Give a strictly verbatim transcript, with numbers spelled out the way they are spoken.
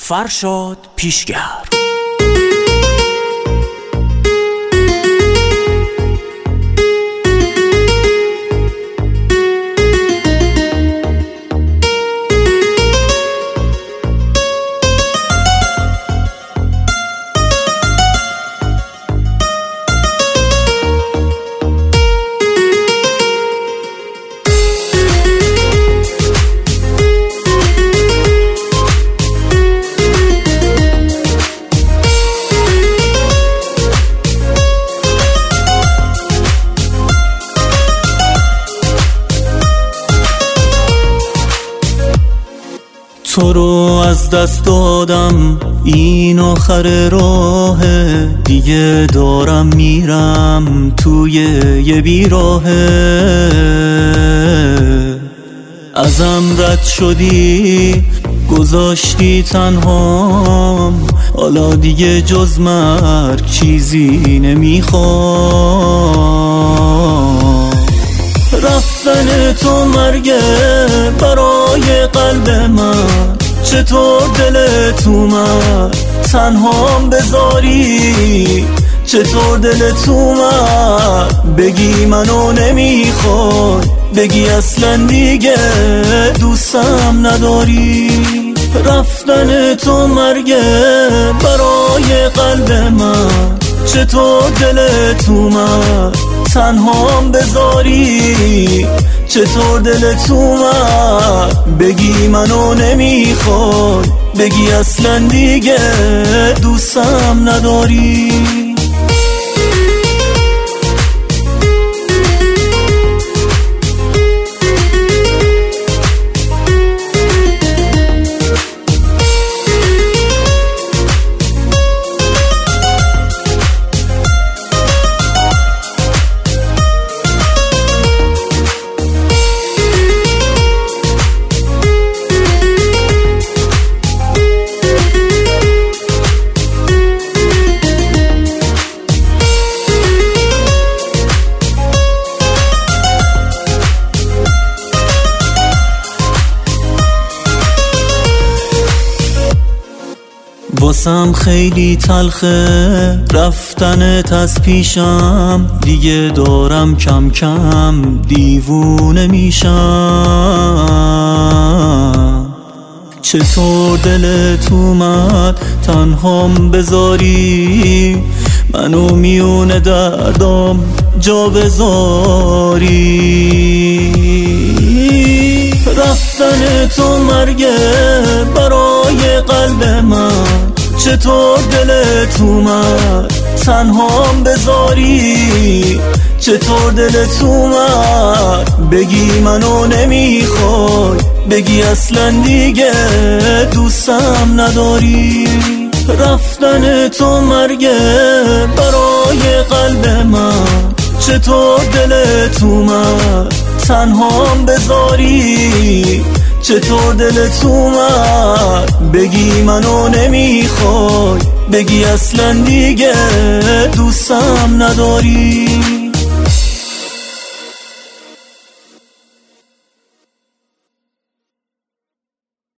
فرشاد پیشگر. تو رو از دست دادم، این آخر راهه، دیگه دارم میرم توی یه بیراهه. ازم رد شدی گذاشتی تنهام، حالا دیگه جز مرگ چیزی نمیخوام. رفتن تو مرگه برای قلب من، چطور دلت اومد تنهام بذاری؟ چطور دلت اومد بگی منو نمیخوای، بگی اصلا دیگه دوستم نداری؟ رفتن تو مرگه برای قلب من، چطور دلت اومد تنهام بذاری؟ چطور دلت اومد بگی منو نمیخوای، بگی اصلا دیگه دوستم نداری؟ واسم خیلی تلخه رفتنت از پیشم، دیگه دارم کم کم دیوونه میشم. چطور دلت اومد تنهام بذاری؟ منو میونه دردام جا بذاری؟ رفتن تو مرگه برای قلب من، چطور دلت اومد تنهام بذاری؟ چطور دلت اومد بگی منو نمیخوای، بگی اصلا دیگه دوستم نداری؟ رفتن تو مرگه برای قلب من، چطور دلت اومد تنهام بذاری؟ چطور دلت اومد بگی منو نمیخوای، بگی اصلا دیگه دوستم نداری؟